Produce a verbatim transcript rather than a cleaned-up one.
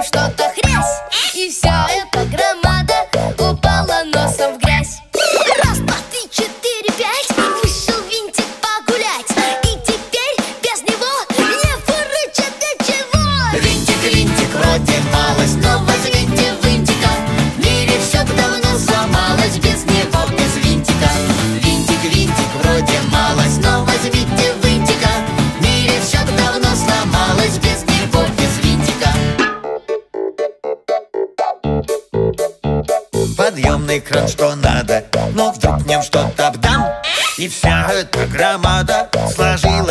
вдруг что-то хрясь, и вся эта громада упала носом в грязь. Раз, два, три, четыре, пять, вышел винтик погулять, и теперь без него не выручит ничего. Винтик, винтик, вроде малость, но возьмите винтика. В мире все давно сломалось без него, без винтика. Винтик, винтик, вроде малость, но возьмите винтика. В мире все давно сломалось без него, без винтика. Подъемный кран, что надо, но вдруг в нем что-то бдам, и вся эта громада сложилась